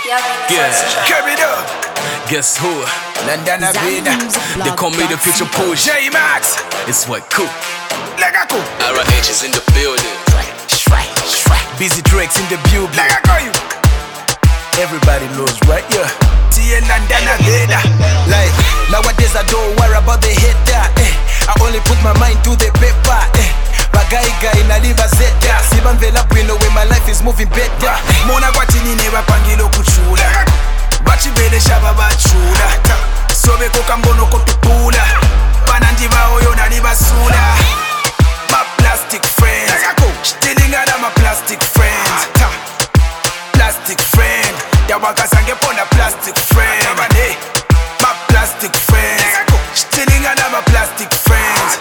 Yeah, Carry it up. guess who? London Avena. They call me the future push. J-Max. It's what cool. Legaco. RH is in the building. Busy tracks in the building. Legaco you. Everybody knows, right? Yeah. TL London Avena. Like, nowadays I don't worry about the hater. I only put my mind to the paper. Bagaiga inaliva zeta. Sibamvela bwino when my life is moving better. Mona kwatini neba pangilo kuchula. Bachibele shaba bachula. Sobe kokambono kotupula. Banandiva oyo naliva sula. My plastic friends. Stealing out of my plastic friends. Plastic friend. Yawakasange pona plastic friend. My plastic friends. Stealing out of my plastic friends.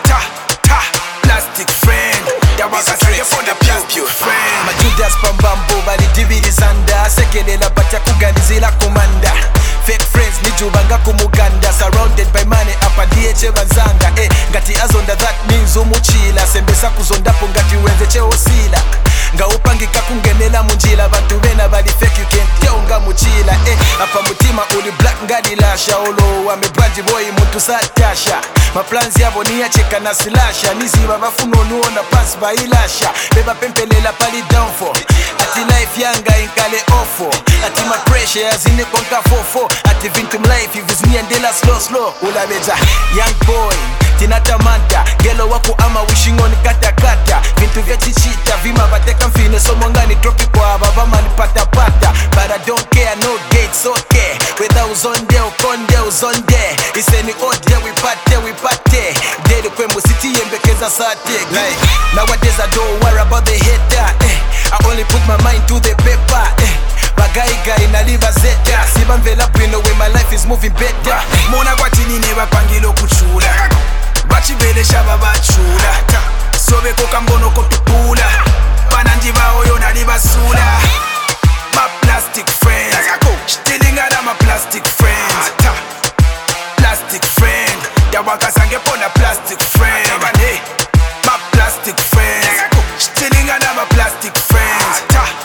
Plastic friend. Yawakasange pona plastic friend. Majudas pambambo bali dividizanda. Sekelela batya kuganizila kumanda. Fake friends nijubanga kumuganda. Surrounded by money apa diye banzanga. Ngati azonda that means umuchila. Sembesa kuzondapo ngati wenze cheosila. Nga upangika kungenela munjila. Bantu bena bali fake you can't tell nga muchila. Apa mutima uli black ngadi lasha. Olo wame brandy boy muntu satasha. Maplans yabo niya cheka na silasha. Niziba bafuno nuona pants ba ilasha. Beba pempelela pali downfall. Ati life yanga inkale ofo. Ati my pressure yazine konka fofo. Ati vintum life ivizni andela slow. Ula beja young boy tinata manta. Gelo wako ama wishing on kata. Vintu vya chichita vima bateka mfine. Somo ngani tropi kwa baba mani pata. But I don't care, no gates, okay. Whether uzonde ukonde uzonde. Iseni ode wipate. Dede kwe musiti yembekeza sate. Like, nowadays I don't worry about the hater. I only put my mind to the paper. Bagaiga inaliva zeta. Sibamvela bwino when my life is moving better. Mona kwatini neba pangilo kuchula. Bachibele shaba bachula. Sobe kokambono kotupula. Banandiva oyo naliva sula. My plastic friends. Stealing out of my plastic friends. Plastic friend. Yawakasange pona plastic friend. My plastic friends. Stealing out of my plastic friends.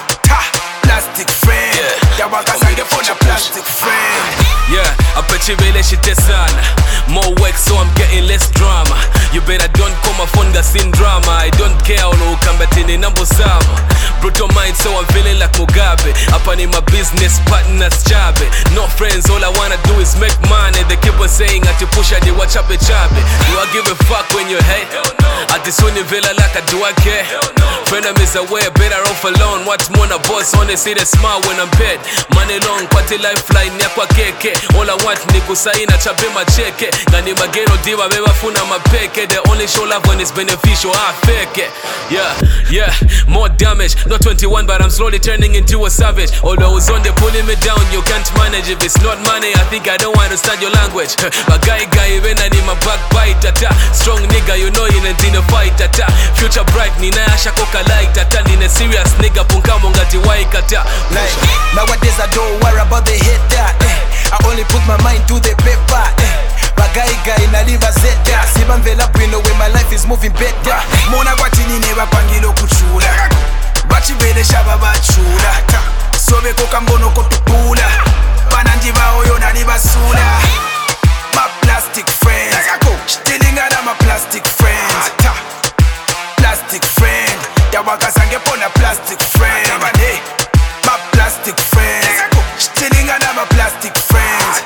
Plastic friend. Yawakasange pona plastic friend. Yeah, I bet you really shit sana. More work so I'm getting less drama. You better don't come up on the scene drama. I don't care all who come back in number sama. Brutal mind so I'm feeling like Mugabe. Up on my business partners job. No friends, all I wanna do is make money. They keep on saying at you push they watch up a job. Do I give a fuck when you hate? At the Sony Villa like I do I care? Frenemies away, better off alone. What's more na boss on they see the smile when I'm paid. Money long, party lifeline, nyakwa keke. All I want ni kusaina chabe macheke. Gani magero diva beba funa mapeke. They only show love when it's beneficial, I fake it. Yeah, more damage. Not 21 but I'm slowly turning into a savage. Although it's on the pulling me down, you can't manage. If it's not money, I think I don't understand your language. But guy even I need my backbite tata. Strong nigga, you know you ain't in a fight tata. Future bright, nina asha koka light tata. Nina serious nigga, punka mongati waikata. Like, nowadays I don't worry about the hater. I only put my mind to the paper. Bagaiga inaliva zeta. Sibamvela bwino when my life is moving better. Mona kwatini neba pangilo kuchula. Bachibele shaba bachula. Sobe kokambono kotupula. Banandiva oyo naliva sula. My plastic friends. Stealing out of my plastic friends. Plastic friend. Yawakasange pona plastic friend. My plastic friends. Stealing out of my plastic friends.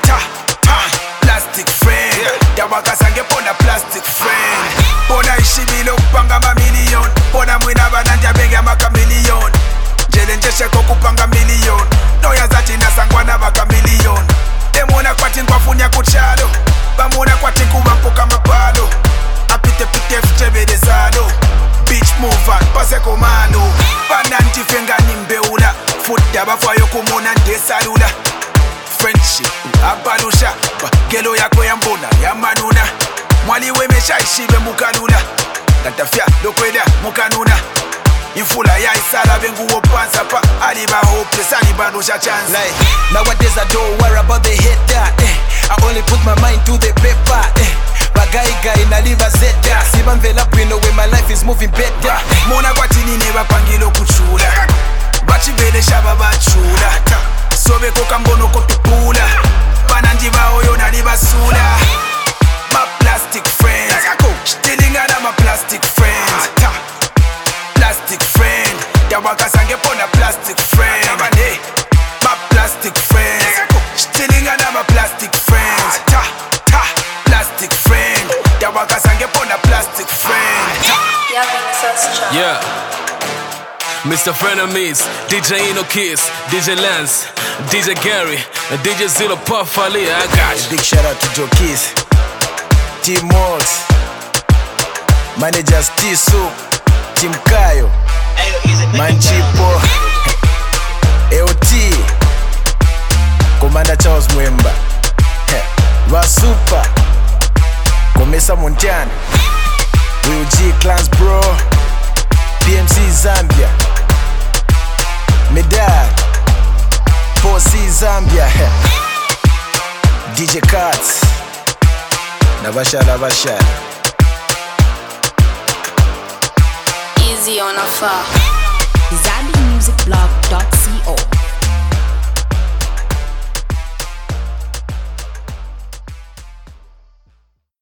Plastic friend. Yawakasange pona plastic friend. Pona ishibilo kupanga mamillion. Pona mwina bananja benga maka million. Jele njeshe kupanga million. Noya zati nasangwana baka million. Demona kwati nkwafunya kuchalo. Bamona kwati kubampoka mapalo. Apite fchebe zalo. Beach mover, pase komando. Bananti fenga nimbeula. Futa bafayo kumona nde salula. Friendship, abalusha. Gelo yako ya mbona, ya manuna. Mwali wemesha ishibe mukanuna. Tatafia, dokweda, mukanuna. Infula ya isala bengu wopansa pa. Aliba hopeless, aliba dosha chance. Like, nowadays I don't worry about the hater. I only put my mind to the paper. Bagaiga inaliva zeta. Sibamvela bwino when my life is moving better. Mona kwatini neba pangilo kuchula. Bachibele shaba bachula. So beko kambono kotupula bananjiba oyo nali basula. My plastic friends stealing out of my plastic friends. Plastic friend yawakasange pona plastic friend. My plastic friends stealing out of my plastic friends. Plastic friend yawakasange pona plastic friend. Yeah, Mr. Frenemies, DJ Ino Kiss, DJ Lance, DJ Gary, DJ Zilla Puff Ali. I got you. Big shout out to Joe Kiss, Team Mox, Manager Stisu, Team Kayo, Manchipo, AOT, Commander Charles Mwemba, Rasupa, Komesa Montana, Will G Clans Bro, PMC Zambia, Medad, Posse Zambia, DJ Katz, Navasha. Easy on a far. ZambianMusicBlog.com